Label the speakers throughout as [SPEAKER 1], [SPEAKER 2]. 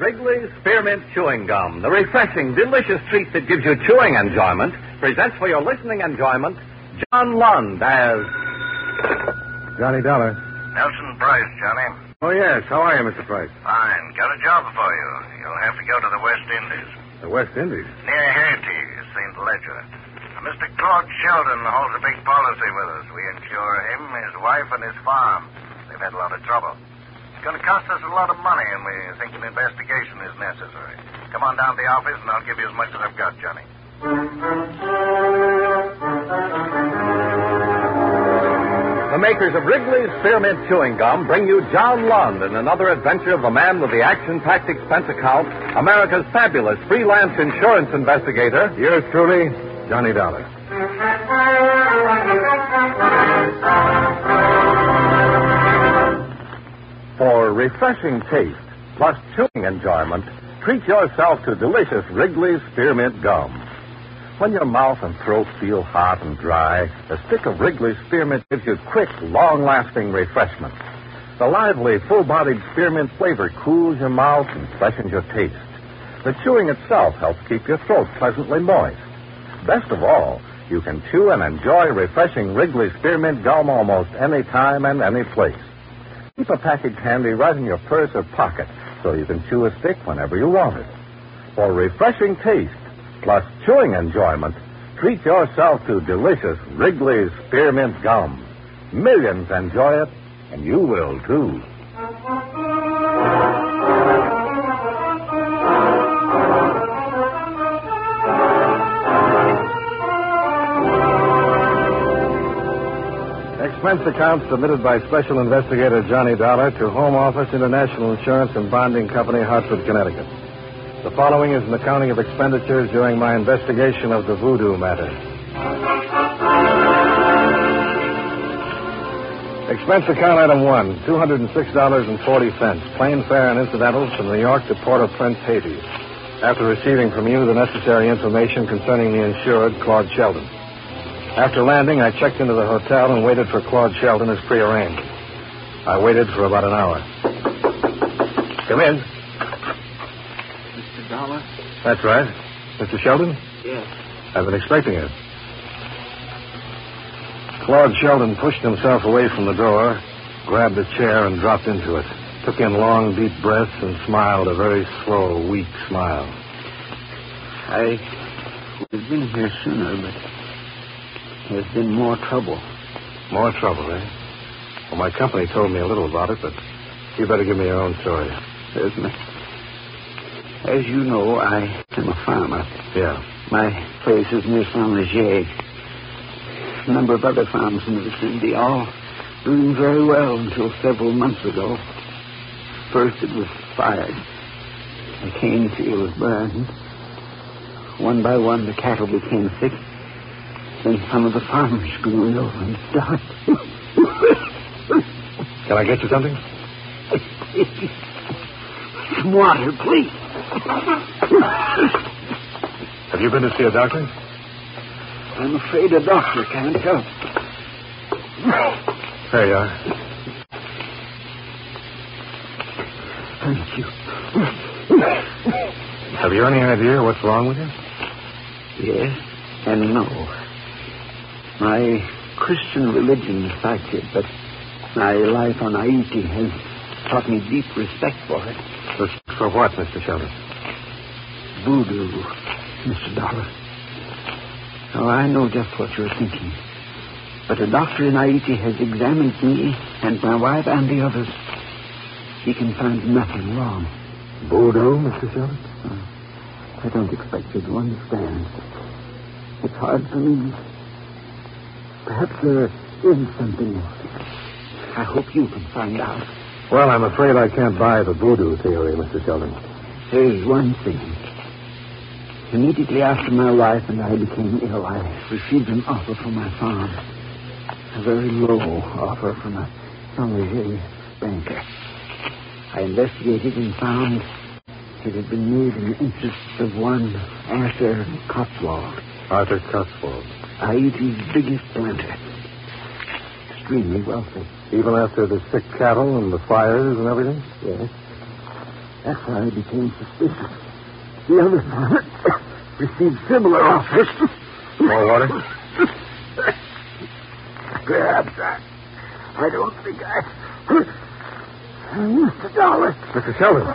[SPEAKER 1] Wrigley's Spearmint Chewing Gum, the refreshing, delicious treat that gives you chewing enjoyment, presents for your listening enjoyment John Lund as
[SPEAKER 2] Johnny Dollar.
[SPEAKER 3] Nelson Price, Johnny.
[SPEAKER 2] Oh, yes. How are you, Mr. Price?
[SPEAKER 3] Fine. Got a job for you. You'll have to go to the West Indies.
[SPEAKER 2] The West Indies?
[SPEAKER 3] Near Haiti, St. Ledger. Mr. Claude Sheldon holds a big policy with us. We insure him, his wife, and his farm. They've had a lot of trouble. It's going to cost us a lot of money, and we think an investigation is necessary. Come on down to the office, and I'll give you as much as I've got, Johnny.
[SPEAKER 1] the makers of Wrigley's Spearmint Chewing Gum bring you John Lund in another adventure of the man with the action-packed expense account, America's fabulous freelance insurance investigator.
[SPEAKER 2] Yours truly, Johnny Dollar.
[SPEAKER 1] For refreshing taste plus chewing enjoyment, treat yourself to delicious Wrigley's Spearmint Gum. When your mouth and throat feel hot and dry, a stick of Wrigley's Spearmint gives you quick, long-lasting refreshment. The lively, full-bodied spearmint flavor cools your mouth and freshens your taste. The chewing itself helps keep your throat pleasantly moist. Best of all, you can chew and enjoy refreshing Wrigley's Spearmint Gum almost any time and any place. Keep a package handy right in your purse or pocket so you can chew a stick whenever you want it. For refreshing taste plus chewing enjoyment, treat yourself to delicious Wrigley's Spearmint Gum. Millions enjoy it, and you will, too.
[SPEAKER 2] Expense account submitted by Special Investigator Johnny Dollar to Home Office International Insurance and Bonding Company, Hartford, Connecticut. The following is an accounting of expenditures during my investigation of the voodoo matter. Expense account item 1, $206.40, plane fare and incidentals from New York to Port-au-Prince, Haiti. After receiving from you the necessary information concerning the insured, Claude Sheldon. After landing, I checked into the hotel and waited for Claude Sheldon as prearranged. I waited for about an hour. Come in.
[SPEAKER 4] Mr. Dollar?
[SPEAKER 2] That's right. Mr. Sheldon?
[SPEAKER 4] Yes.
[SPEAKER 2] I've been expecting it. Claude Sheldon pushed himself away from the door, grabbed a chair, and dropped into it. Took in long, deep breaths and smiled a very slow, weak smile.
[SPEAKER 4] I would have been here sooner, but there's been more trouble.
[SPEAKER 2] More trouble, eh? Well, my company told me a little about it, but you better give me your own story.
[SPEAKER 4] Certainly. As you know, I am a farmer.
[SPEAKER 2] Yeah.
[SPEAKER 4] My place is near Saint-Leger. A number of other farms in the vicinity, all doing very well until several months ago. First it was fired. The cane field burned. One by one, the cattle became sick. Then some of the farmers grew ill and died.
[SPEAKER 2] Can I get you something?
[SPEAKER 4] Some water, please.
[SPEAKER 2] Have you been to see a doctor?
[SPEAKER 4] I'm afraid a doctor can't help.
[SPEAKER 2] There you are.
[SPEAKER 4] Thank you.
[SPEAKER 2] Have you any idea what's wrong with you?
[SPEAKER 4] Yes and no. My Christian religion is factored, but my life on Haiti has taught me deep respect for it.
[SPEAKER 2] Respect for what, Mr. Sheldon?
[SPEAKER 4] Voodoo, Mr. Dollar. Oh, I know just what you're thinking. But a doctor in Haiti has examined me and my wife and the others. He can find nothing wrong.
[SPEAKER 2] Voodoo, Mr. Sheldon?
[SPEAKER 4] I don't expect you to understand. It's hard for me. Perhaps there is something else. I hope you can find out.
[SPEAKER 2] Well, I'm afraid I can't buy the voodoo theory, Mr. Sheldon.
[SPEAKER 4] There's one thing. Immediately after my wife and I became ill, I received an offer from my farm. A very low offer from a Saint-Leger banker. I investigated and found it had been made in the interests of one Arthur Cotswold.
[SPEAKER 2] Arthur Cotswold.
[SPEAKER 4] Haiti's biggest planter. Extremely wealthy.
[SPEAKER 2] Even after the sick cattle and the fires and everything?
[SPEAKER 4] Yes. That's why I became suspicious. The others received similar offers.
[SPEAKER 2] More water?
[SPEAKER 4] Perhaps I don't think I used $1.
[SPEAKER 2] Mr. Sheldon.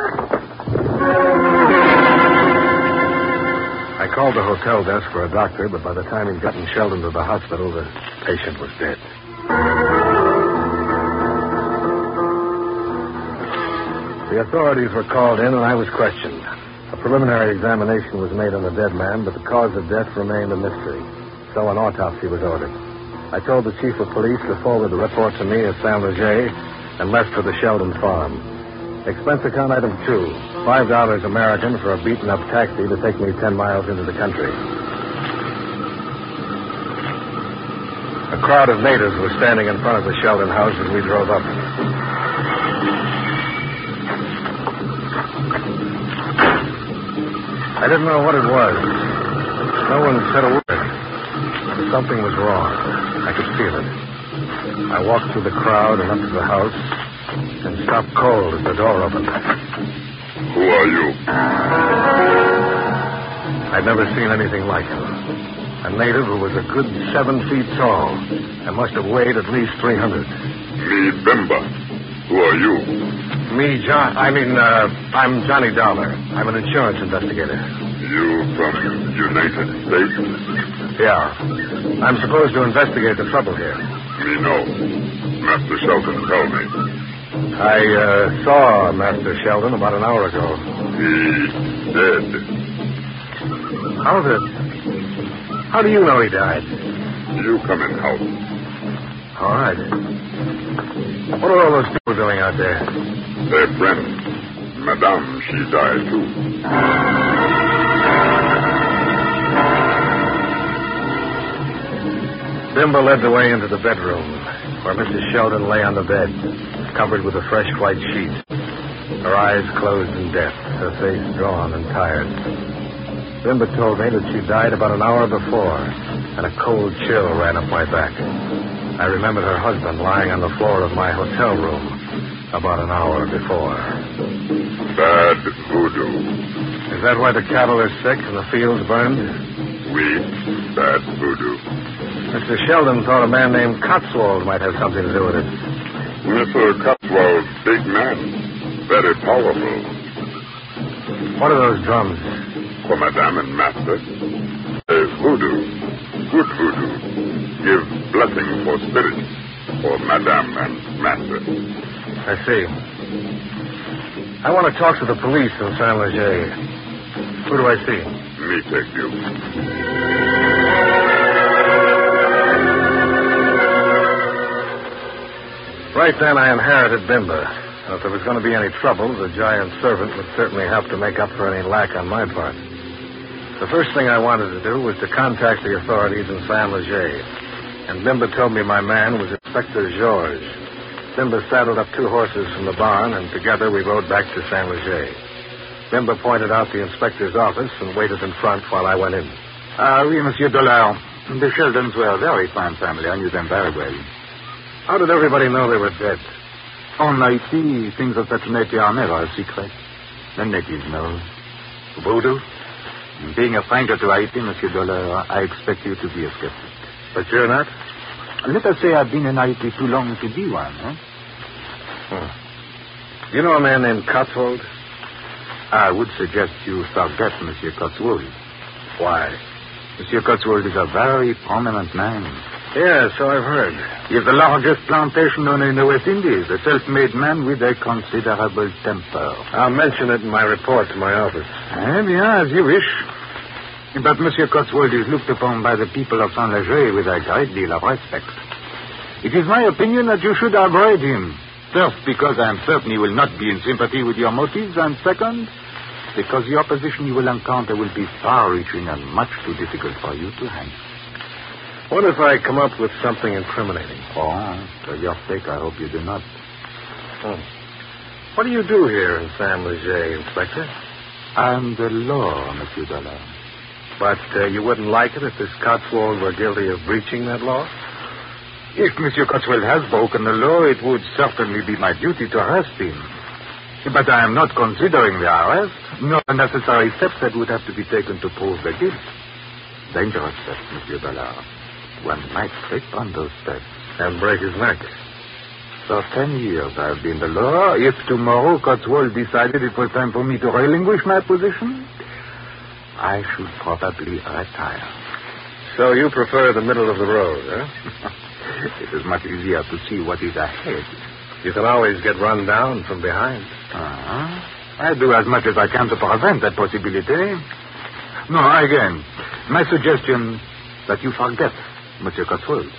[SPEAKER 2] I called the hotel desk for a doctor, but by the time he'd gotten Sheldon to the hospital, the patient was dead. The authorities were called in, and I was questioned. A preliminary examination was made on the dead man, but the cause of death remained a mystery. So an autopsy was ordered. I told the chief of police to forward the report to me at Saint Leger and left for the Sheldon farm. Expense account item 2, $5 American for a beaten-up taxi to take me 10 miles into the country. A crowd of natives was standing in front of the Sheldon house as we drove up. I didn't know what it was. No one said a word. But something was wrong. I could feel it. I walked through the crowd and up to the house and stopped cold as the door opened.
[SPEAKER 5] Who are you?
[SPEAKER 2] I'd never seen anything like him. A native who was a good 7 feet tall and must have weighed at least 300.
[SPEAKER 5] Me, Bemba. Who are you?
[SPEAKER 2] Me, I'm Johnny Dollar. I'm an insurance investigator.
[SPEAKER 5] You from United States?
[SPEAKER 2] Yeah. I'm supposed to investigate the trouble here.
[SPEAKER 5] Me know. Master Sheldon tell me.
[SPEAKER 2] I saw Master Sheldon about an hour ago.
[SPEAKER 5] He dead.
[SPEAKER 2] How do you know he died?
[SPEAKER 5] You come in house.
[SPEAKER 2] All right. What are all those people doing out there?
[SPEAKER 5] Their friend. Madame, she died too.
[SPEAKER 2] Bimba led the way into the bedroom, where Mrs. Sheldon lay on the bed, covered with a fresh white sheet. Her eyes closed in death, her face drawn and tired. Bimba told me that she died about an hour before, and a cold chill ran up my back. I remembered her husband lying on the floor of my hotel room about an hour before.
[SPEAKER 5] Bad voodoo.
[SPEAKER 2] Is that why the cattle are sick and the fields burned?
[SPEAKER 5] We, bad voodoo.
[SPEAKER 2] Mr. Sheldon thought a man named Cotswold might have something to do with it.
[SPEAKER 5] Mr. Cotswold, big man. Very powerful.
[SPEAKER 2] What are those drums?
[SPEAKER 5] For Madame and Master. Voodoo. Good voodoo. Give blessing for spirits. For Madame and Master.
[SPEAKER 2] I see. I want to talk to the police in Saint Leger. Who do I see?
[SPEAKER 5] Me take you.
[SPEAKER 2] Right then, I inherited Bimba. And if there was going to be any trouble, the giant servant would certainly have to make up for any lack on my part. The first thing I wanted to do was to contact the authorities in Saint Leger. And Bimba told me my man was Inspector Georges. Bimba saddled up 2 horses from the barn, and together we rode back to Saint Leger. Bimba pointed out the inspector's office and waited in front while I went in.
[SPEAKER 6] Oui, Monsieur Dollar. The Sheldons were a very fine family. I knew them very well.
[SPEAKER 2] How did everybody know they were dead?
[SPEAKER 6] On Haiti, things of such nature are never a secret. The natives know.
[SPEAKER 2] Voodoo?
[SPEAKER 6] Being a stranger to Haiti, Monsieur Dollar, I expect you to be a skeptic.
[SPEAKER 2] But you're not?
[SPEAKER 6] Let us say I've been in Haiti too long to be one, huh?
[SPEAKER 2] You know a man named Cotswold?
[SPEAKER 6] I would suggest you forget Monsieur Cotswold.
[SPEAKER 2] Why?
[SPEAKER 6] Monsieur Cotswold is a very prominent man.
[SPEAKER 2] Yeah, so I've heard.
[SPEAKER 6] He has the largest plantation known in the West Indies, a self-made man with a considerable temper.
[SPEAKER 2] I'll mention it in my report to my office.
[SPEAKER 6] Bien, as you wish. But Monsieur Cotswold is looked upon by the people of Saint Leger with a great deal of respect. It is my opinion that you should avoid him. First, because I am certain he will not be in sympathy with your motives, and second, because the opposition you will encounter will be far-reaching and much too difficult for you to handle.
[SPEAKER 2] What if I come up with something incriminating?
[SPEAKER 6] Oh, for your sake, I hope you do not.
[SPEAKER 2] What do you do here in Saint Leger, Inspector?
[SPEAKER 6] I am the law, Monsieur Dollar.
[SPEAKER 2] But you wouldn't like it if this Cotswold were guilty of breaching that law?
[SPEAKER 6] If Monsieur Cotswold has broken the law, it would certainly be my duty to arrest him. But I am not considering the arrest, nor the necessary steps that would have to be taken to prove the guilt. Dangerous steps, Monsieur Ballard. One might slip on those steps.
[SPEAKER 2] And break his neck.
[SPEAKER 6] For 10 years I have been the law. If tomorrow Cotswold decided it was time for me to relinquish my position, I should probably retire.
[SPEAKER 2] So you prefer the middle of the road, huh?
[SPEAKER 6] It is much easier to see what is ahead.
[SPEAKER 2] You can always get run down from behind.
[SPEAKER 6] I do as much as I can to prevent that possibility. No, again, my suggestion that you forget Monsieur Cotswold.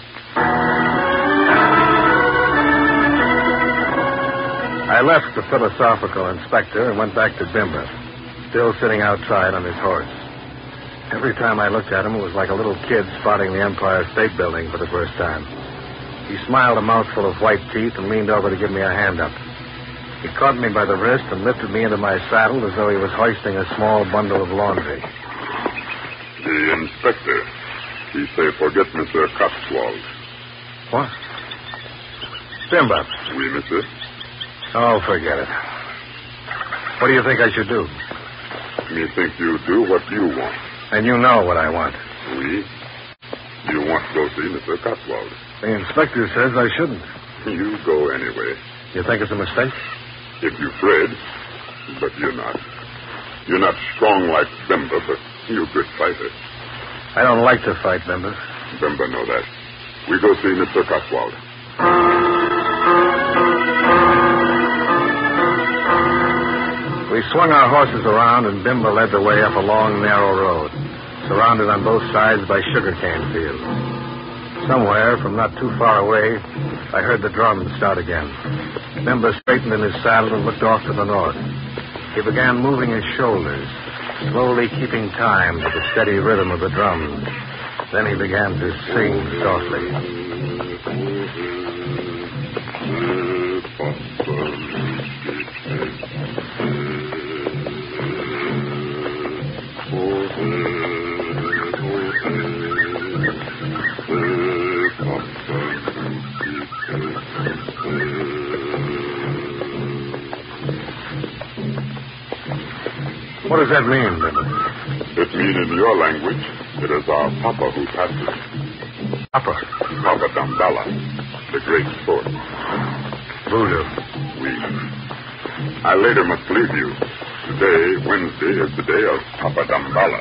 [SPEAKER 2] I left the philosophical inspector and went back to Bimber, still sitting outside on his horse. Every time I looked at him, it was like a little kid spotting the Empire State Building for the first time. He smiled a mouthful of white teeth and leaned over to give me a hand up. He caught me by the wrist and lifted me into my saddle as though he was hoisting a small bundle of laundry.
[SPEAKER 5] The inspector, he say forget Mr. Cotswold.
[SPEAKER 2] What? Bimber.
[SPEAKER 5] Oui, monsieur.
[SPEAKER 2] Oh, forget it. What do you think I should do?
[SPEAKER 5] Me think you do what you want.
[SPEAKER 2] And you know what I want.
[SPEAKER 5] Oui. You want to go see Mr. Cotswold.
[SPEAKER 2] The inspector says I shouldn't.
[SPEAKER 5] You go anyway.
[SPEAKER 2] You think it's a mistake?
[SPEAKER 5] If you're afraid, but you're not. You're not strong like Bimber, but you're a good fighter.
[SPEAKER 2] I don't like to fight, Bimber.
[SPEAKER 5] Bimber know that. We go see Mr. Cotswold.
[SPEAKER 2] We swung our horses around, and Bimber led the way up a long, narrow road, surrounded on both sides by sugarcane fields. Somewhere, from not too far away, I heard the drums start again. Bimber straightened in his saddle and looked off to the north. He began moving his shoulders, slowly keeping time to the steady rhythm of the drums. Then he began to sing softly. What does that mean, Bimber?
[SPEAKER 5] It means in your language, it is our Papa who passes.
[SPEAKER 2] Papa?
[SPEAKER 5] Papa Damballa, the great sport.
[SPEAKER 2] Voodoo.
[SPEAKER 5] Oui. I later must leave you. Today, Wednesday, is the day of Papa Damballa.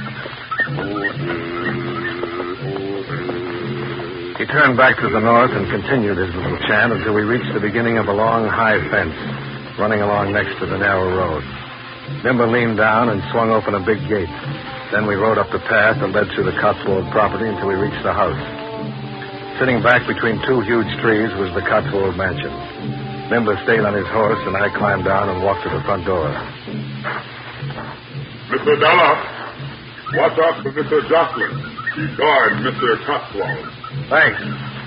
[SPEAKER 2] He turned back to the north and continued his little chant until we reached the beginning of a long, high fence running along next to the narrow road. Bimber leaned down and swung open a big gate. Then we rode up the path that led through the Cotswold property until we reached the house. Sitting back between two huge trees was the Cotswold mansion. Bimber stayed on his horse, and I climbed down and walked to the front door.
[SPEAKER 5] Mr. Dalla, watch out for Mr. Jocelyn. He guards Mr. Cotswold.
[SPEAKER 2] Thanks.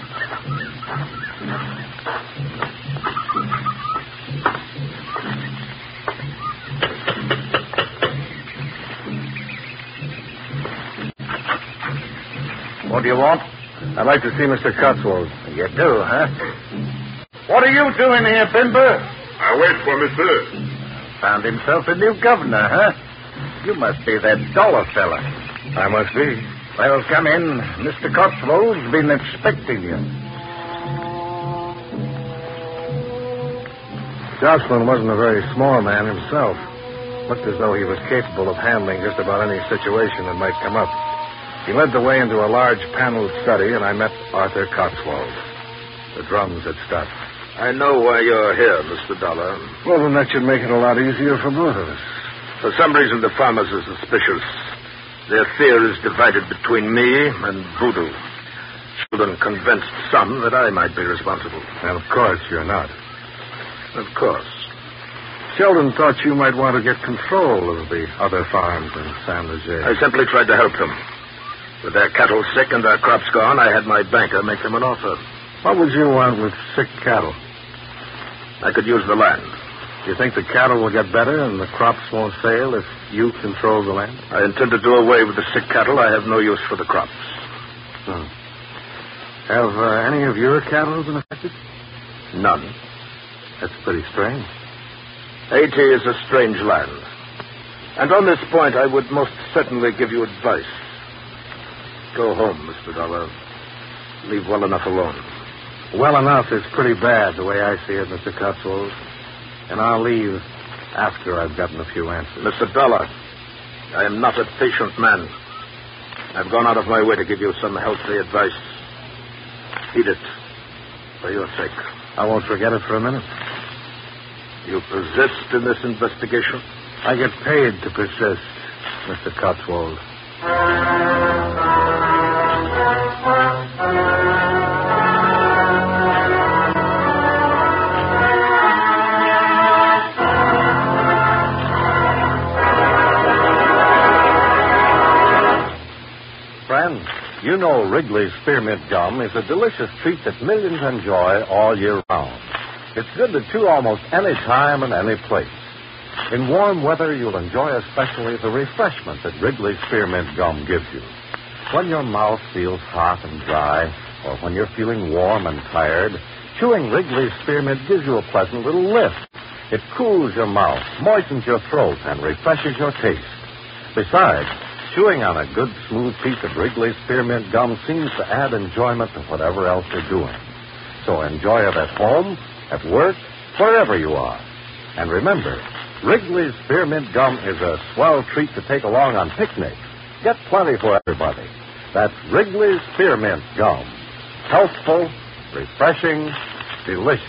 [SPEAKER 3] What do you want?
[SPEAKER 2] I'd like to see Mr. Cotswold.
[SPEAKER 3] You do, huh? What are you doing here, Bimber?
[SPEAKER 5] I wait for Monsieur.
[SPEAKER 3] Found himself a new governor, huh? You must be that dollar fella.
[SPEAKER 2] I must be.
[SPEAKER 3] Well, come in. Mr. Cotswold's been expecting you.
[SPEAKER 2] Jocelyn wasn't a very small man himself. Looked as though he was capable of handling just about any situation that might come up. He led the way into a large paneled study, and I met Arthur Cotswold. The drums had stopped.
[SPEAKER 7] I know why you're here, Mr. Dollar.
[SPEAKER 2] Well, then that should make it a lot easier for both of us.
[SPEAKER 7] For some reason, the farmers are suspicious. Their fear is divided between me and Voodoo. Sheldon convinced some that I might be responsible.
[SPEAKER 2] And of course you're not.
[SPEAKER 7] Of course.
[SPEAKER 2] Sheldon thought you might want to get control of the other farms in San Jose.
[SPEAKER 7] I simply tried to help them. With their cattle sick and their crops gone, I had my banker make them an offer.
[SPEAKER 2] What would you want with sick cattle?
[SPEAKER 7] I could use the land.
[SPEAKER 2] Do you think the cattle will get better and the crops won't fail if you control the land?
[SPEAKER 7] I intend to do away with the sick cattle. I have no use for the crops.
[SPEAKER 2] Have any of your cattle been affected?
[SPEAKER 7] None.
[SPEAKER 2] That's pretty strange.
[SPEAKER 7] Haiti is a strange land. And on this point, I would most certainly give you advice. Go home, Mr. Dollar. Leave well enough alone.
[SPEAKER 2] Well enough is pretty bad, the way I see it, Mr. Cotswold. And I'll leave after I've gotten a few answers.
[SPEAKER 7] Mr. Dollar, I am not a patient man. I've gone out of my way to give you some healthy advice. Heed it, for your sake.
[SPEAKER 2] I won't forget it for a minute.
[SPEAKER 7] You persist in this investigation?
[SPEAKER 2] I get paid to persist, Mr. Cotswold.
[SPEAKER 1] Friends, you know Wrigley's Spearmint Gum is a delicious treat that millions enjoy all year round. It's good to chew almost any time and any place. In warm weather, you'll enjoy especially the refreshment that Wrigley's Spearmint Gum gives you. When your mouth feels hot and dry, or when you're feeling warm and tired, chewing Wrigley's Spearmint gives you a pleasant little lift. It cools your mouth, moistens your throat, and refreshes your taste. Besides, chewing on a good, smooth piece of Wrigley's Spearmint Gum seems to add enjoyment to whatever else you're doing. So enjoy it at home, at work, wherever you are. And remember, Wrigley's Spearmint Gum is a swell treat to take along on picnics. Get plenty for everybody. That's Wrigley's Spearmint Gum. Healthful, refreshing, delicious.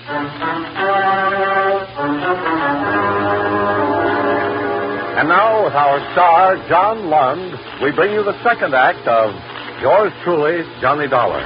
[SPEAKER 1] And now, with our star, John Lund, we bring you the second act of Yours Truly, Johnny Dollar.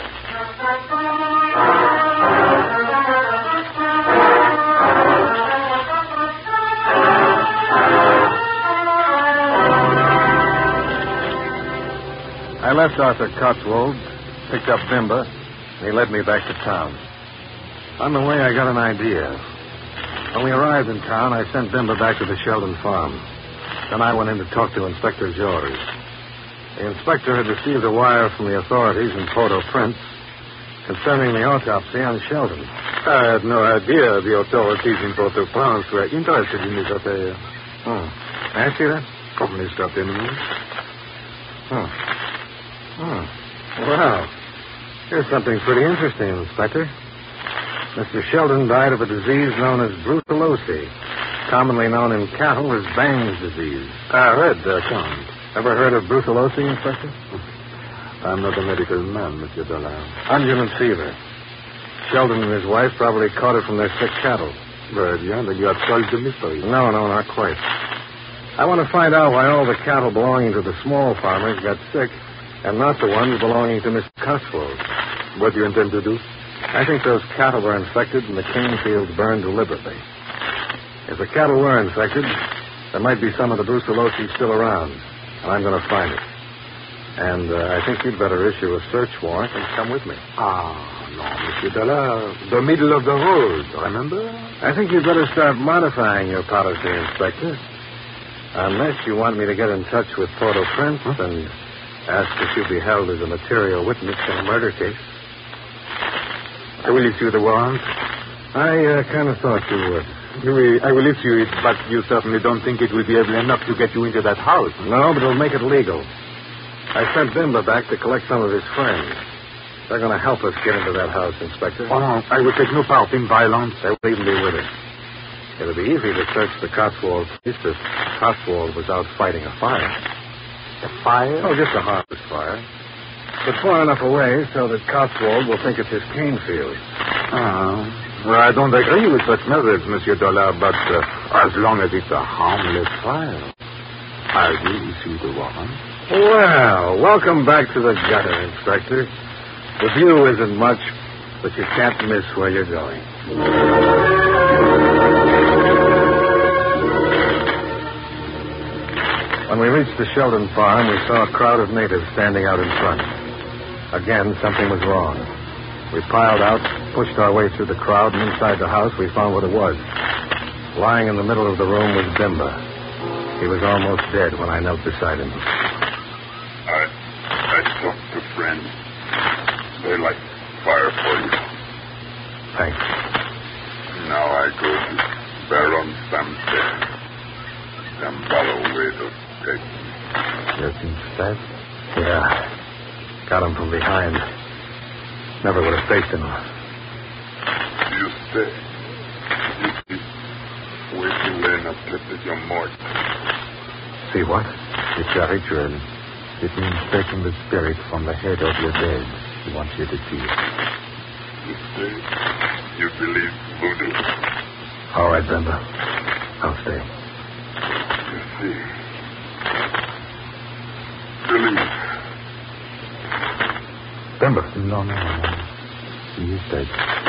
[SPEAKER 2] I left Arthur Cotswold, picked up Bimba, and he led me back to town. On the way, I got an idea. When we arrived in town, I sent Bimba back to the Sheldon farm. Then I went in to talk to Inspector George. The inspector had received a wire from the authorities in Port-au-Prince concerning the autopsy on Sheldon.
[SPEAKER 6] I had no idea the authorities in Port-au-Prince were interested in this affair.
[SPEAKER 2] May I see that?
[SPEAKER 6] Mr. Timmins.
[SPEAKER 2] Well, here's something pretty interesting, Inspector. Mr. Sheldon died of a disease known as brucellose, commonly known in cattle as Bang's disease.
[SPEAKER 6] I read the account.
[SPEAKER 2] Ever heard of brucellose, Inspector?
[SPEAKER 6] I'm not a medical man, Monsieur Dollar.
[SPEAKER 2] Unguent fever. Sheldon and his wife probably caught it from their sick cattle.
[SPEAKER 6] Very bien, then you have solved the mystery.
[SPEAKER 2] No, not quite. I want to find out why all the cattle belonging to the small farmers got sick and not the ones belonging to Mr. Cotswold.
[SPEAKER 6] What do you intend to do?
[SPEAKER 2] I think those cattle were infected and the cane fields burned deliberately. If the cattle were infected, there might be some of the brucellose still around, and I'm going to find it. And I think you'd better issue a search warrant and come with me.
[SPEAKER 6] No, Monsieur Dollar. The middle of the road, remember?
[SPEAKER 2] I think you'd better start modifying your policy, Inspector. Unless you want me to get in touch with Port-au-Prince and ask if you be held as a material witness in a murder case.
[SPEAKER 6] I will issue the warrant.
[SPEAKER 2] I kind of thought you would.
[SPEAKER 6] I will issue it, but you certainly don't think it will be able enough to get you into that house.
[SPEAKER 2] No, but it'll make it legal. I sent Bimba back to collect some of his friends. They're going to help us get into that house, Inspector.
[SPEAKER 6] Oh, no, I will take no part in violence.
[SPEAKER 2] They will even be with us. It'll be easy to search the Cotswold place if Cotswold was out fighting a fire.
[SPEAKER 6] A fire?
[SPEAKER 2] Oh, just a harvest fire. But far enough away so that Cotswold will think it's his cane field.
[SPEAKER 6] Well, I don't agree with such methods, Monsieur Dollar, but as long as it's a harmless fire, I will issue the warrant.
[SPEAKER 2] Well, welcome back to the gutter, Inspector. The view isn't much, but you can't miss where you're going. When we reached the Sheldon farm, we saw a crowd of natives standing out in front. Again, something was wrong. We piled out, pushed our way through the crowd, and inside the house we found what it was. Lying in the middle of the room was Bimba. He was almost dead when I knelt beside him.
[SPEAKER 5] I talked to friends. They light fire for you.
[SPEAKER 2] Thanks.
[SPEAKER 5] Now I go to Baron Them follow way to take.
[SPEAKER 2] Yes, instead? Yeah. Got him from behind. Never would have faced him.
[SPEAKER 5] You stay. You keep waiting laying up with your mort.
[SPEAKER 2] See what?
[SPEAKER 6] It's a ritual. It means taking the spirit from the head of your dead. He wants you to see it.
[SPEAKER 5] You stay. You believe voodoo.
[SPEAKER 2] All right, Bemba. I'll stay.
[SPEAKER 5] You see. Believe.
[SPEAKER 2] Bemba.
[SPEAKER 6] No. He is dead.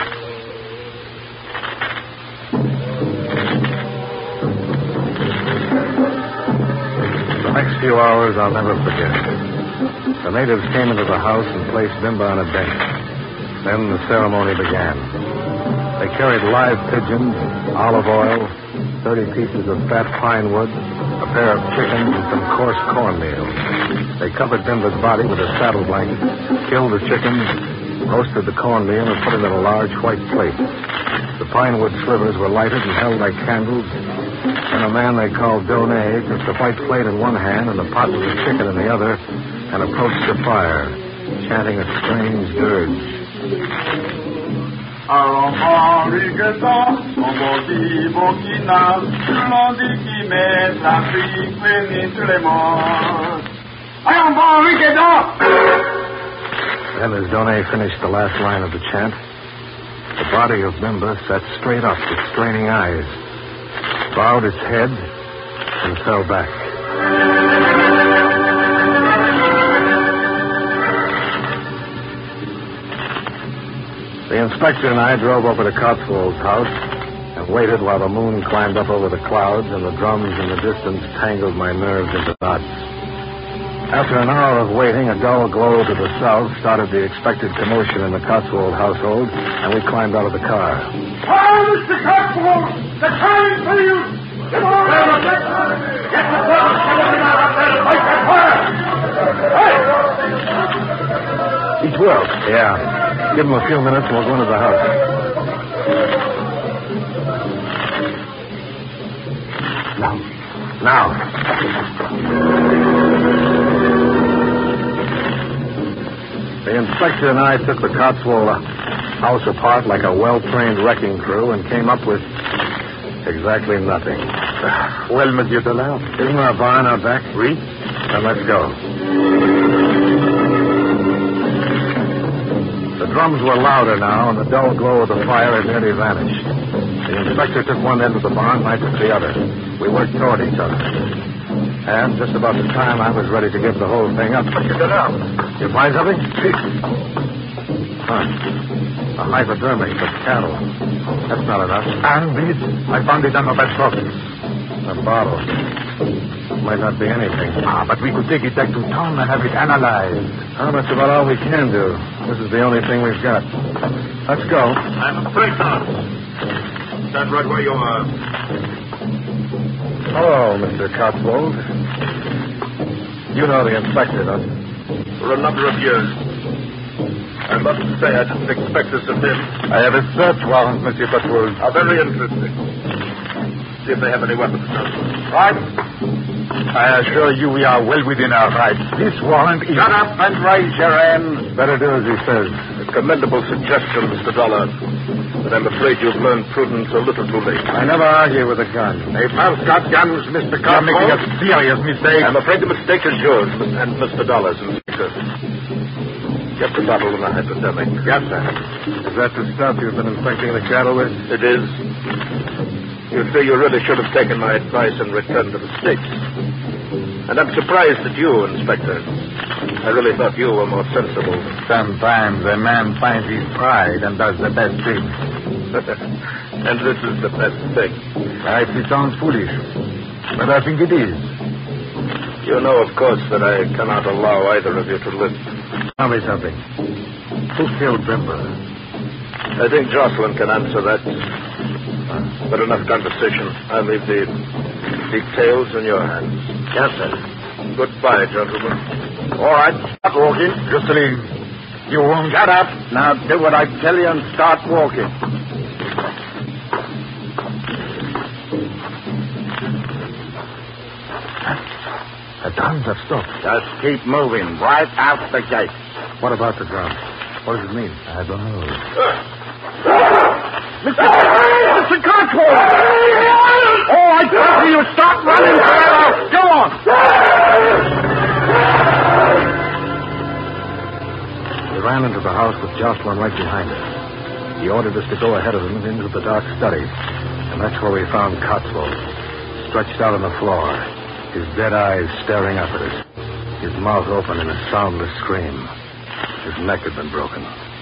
[SPEAKER 2] The next few hours I'll never forget. The natives came into the house and placed Bimba on a bench. Then the ceremony began. They carried live pigeons, olive oil, 30 pieces of fat pine wood, a pair of chickens, and some coarse cornmeal. They covered Bimba's body with a saddle blanket, killed the chickens, roasted the cornmeal, and put it in a large white plate. The pine wood slivers were lighted and held like candles. And a man they called Donet took the white plate in one hand and the pot with the chicken in the other and approached the fire, chanting a strange dirge. Then as Donet finished the last line of the chant, the body of Bimba sat straight up with straining eyes, bowed its head, and fell back. The inspector and I drove over to Cotswold's house and waited while the moon climbed up over the clouds and the drums in the distance tangled my nerves into knots. After an hour of waiting, a dull glow to the south started the expected commotion in the Cotswold household, and we climbed out of the car.
[SPEAKER 8] Hi, Mr. Cotswold! They're coming for you! Come on! Get the fellow coming out up there and fight that fire! Hey!
[SPEAKER 2] Each will. Yeah. Give them a few minutes and we'll go into the house. Now. The inspector and I took the Cotswold house apart like a well-trained wrecking crew and came up with exactly nothing.
[SPEAKER 6] Well, Monsieur Dollar.
[SPEAKER 2] Isn't there a barn out back?
[SPEAKER 6] Oui.
[SPEAKER 2] Then let's go. The drums were louder now, and the dull glow of the fire had nearly vanished. The inspector took one end of the barn, and I took the other. We worked toward each other. And just about the time I was ready to give the whole thing up.
[SPEAKER 6] Monsieur Dollar.
[SPEAKER 2] You find something? Huh. A hypodermic of cattle. That's not enough.
[SPEAKER 6] And this, I found it on the bedpost.
[SPEAKER 2] A bottle. Might not be anything.
[SPEAKER 6] But we could take it back to town and have it analyzed.
[SPEAKER 2] Oh, that's about all we can do. This is the only thing we've got. Let's go.
[SPEAKER 7] I'm afraid not. Stand right where you are.
[SPEAKER 2] Hello, Mr. Cotswold. You know the inspector, don't you?
[SPEAKER 7] For a number of years. I must say I didn't expect this of him.
[SPEAKER 6] I have a search warrant, Monsieur Cotswold.
[SPEAKER 7] How very interesting. See if they have any weapons.
[SPEAKER 6] Right. I assure you we are well within our rights. This warrant is...
[SPEAKER 7] Shut up and raise your hands.
[SPEAKER 2] Better do as he says.
[SPEAKER 7] A commendable suggestion, Mr. Dollar. But I'm afraid you've learned prudence a little too late.
[SPEAKER 2] I never argue with a gun.
[SPEAKER 6] A mouse got guns, Mr. Cotswold. You're making a serious mistake.
[SPEAKER 7] I'm afraid the mistake is yours and Mr. Dollar's, Inspector. Get the bottle and the hypodermic.
[SPEAKER 2] Yes, sir. Is that the stuff you've been infecting the cattle with?
[SPEAKER 7] It is. You see, you really should have taken my advice and returned to the States. And I'm surprised at you, Inspector. I really thought you were more sensible.
[SPEAKER 6] Sometimes a man finds his pride and does the best thing.
[SPEAKER 7] And this is the best thing.
[SPEAKER 6] Perhaps it sounds foolish, but I think it is.
[SPEAKER 7] You know, of course, that I cannot allow either of you to live.
[SPEAKER 2] Tell me something. Who killed Bimba?
[SPEAKER 7] I think Jocelyn can answer that. But enough conversation. I'll leave the details in your hands.
[SPEAKER 2] Yes, sir.
[SPEAKER 7] Goodbye, gentlemen.
[SPEAKER 2] All right, start walking.
[SPEAKER 6] Jocelyn, you won't...
[SPEAKER 2] Shut up. Now do what I tell you and start walking. The drums have stopped.
[SPEAKER 3] Just keep moving right out the gate.
[SPEAKER 2] What about the drums? What does it mean? I don't know.
[SPEAKER 8] Mr. Cotswold!
[SPEAKER 3] Oh, I told you, stop running. Go on.
[SPEAKER 2] We ran into the house with Jocelyn right behind us. He ordered us to go ahead of him and into the dark study. And that's where we found Cotswold, stretched out on the floor, his dead eyes staring up at us, his mouth open in a soundless scream. His neck had been broken.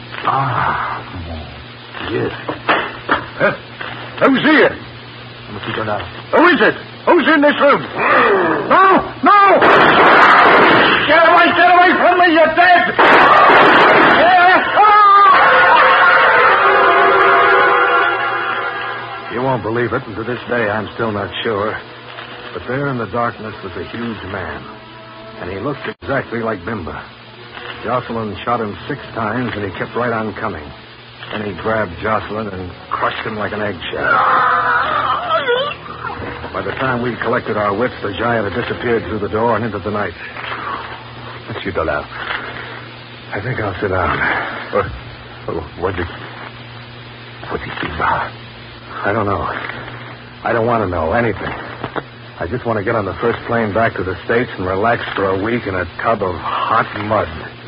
[SPEAKER 4] Yes.
[SPEAKER 3] Who's here? Who is it? Who's in this room? No! Get away from me, you're dead!
[SPEAKER 2] You won't believe it, and to this day I'm still not sure. But there in the darkness was a huge man, and he looked exactly like Bimba. Jocelyn shot him 6 times, and he kept right on coming. Then he grabbed Jocelyn and crushed him like an eggshell. By the time we'd collected our wits, the giant had disappeared through the door and into the night. Monsieur Dollard, I think I'll sit down. What did he do? I don't know. I don't want to know anything. I just want to get on the first plane back to the States and relax for a week in a tub of hot mud.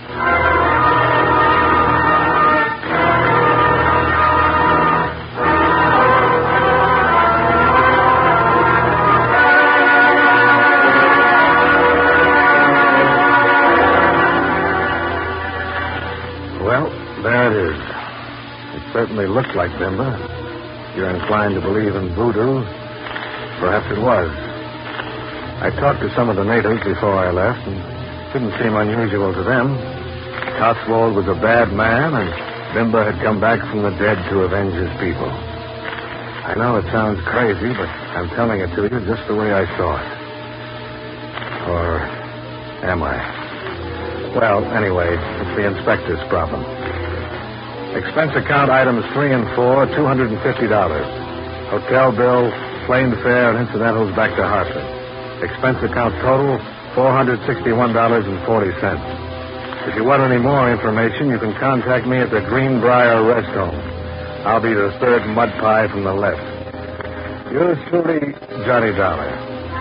[SPEAKER 2] Well, there it is. It certainly looked like Bimba. If you're inclined to believe in voodoo, perhaps it was. I talked to some of the natives before I left, and it didn't seem unusual to them. Cotswold was a bad man, and Bimba had come back from the dead to avenge his people. I know it sounds crazy, but I'm telling it to you just the way I saw it. Or am I? Well, anyway, it's the inspector's problem. Expense account items 3 and 4, $250. Hotel bill, plane fare, and incidentals back to Hartford. Expense account total, $461.40. If you want any more information, you can contact me at the Greenbrier Rest Home. I'll be the third mud pie from the left. Yours truly, Johnny Dollar.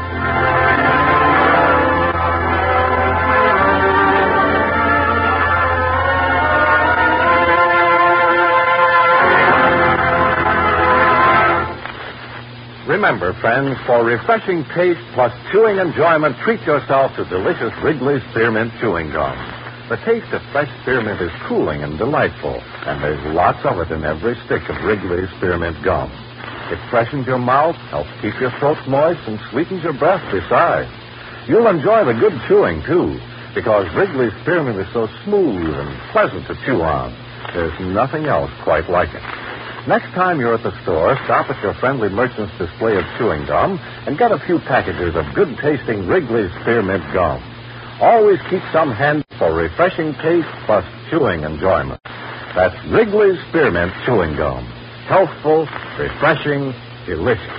[SPEAKER 1] Remember, friends, for refreshing taste plus chewing enjoyment, treat yourself to delicious Wrigley's Spearmint Chewing Gum. The taste of fresh spearmint is cooling and delightful, and there's lots of it in every stick of Wrigley's Spearmint Gum. It freshens your mouth, helps keep your throat moist, and sweetens your breath besides. You'll enjoy the good chewing, too, because Wrigley's Spearmint is so smooth and pleasant to chew on. There's nothing else quite like it. Next time you're at the store, stop at your friendly merchant's display of chewing gum and get a few packages of good-tasting Wrigley's Spearmint Gum. Always keep some handy for refreshing taste plus chewing enjoyment. That's Wrigley's Spearmint Chewing Gum. Healthful, refreshing, delicious.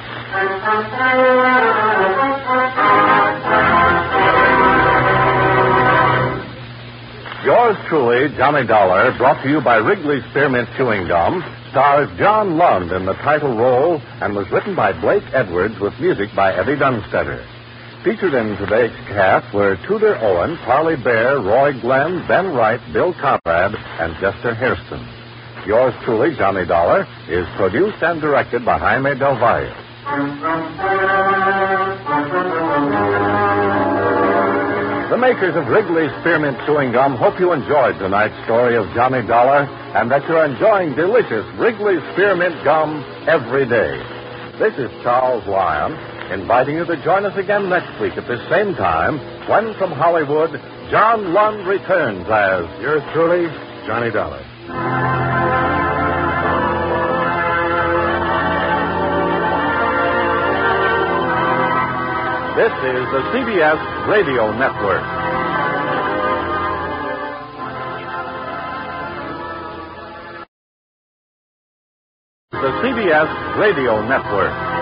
[SPEAKER 1] Yours truly, Johnny Dollar, brought to you by Wrigley's Spearmint Chewing Gum, stars John Lund in the title role and was written by Blake Edwards with music by Eddie Dunstetter. Featured in today's cast were Tudor Owen, Parley Bear, Roy Glenn, Ben Wright, Bill Conrad, and Chester Hairston. Yours truly, Johnny Dollar, is produced and directed by Jaime Del Valle. The makers of Wrigley's Spearmint Chewing Gum hope you enjoyed tonight's story of Johnny Dollar and that you're enjoying delicious Wrigley's Spearmint Gum every day. This is Charles Lyon, inviting you to join us again next week at this same time when from Hollywood, John Lund returns as yours truly, Johnny Dollar. This is the CBS Radio Network. The CBS Radio Network.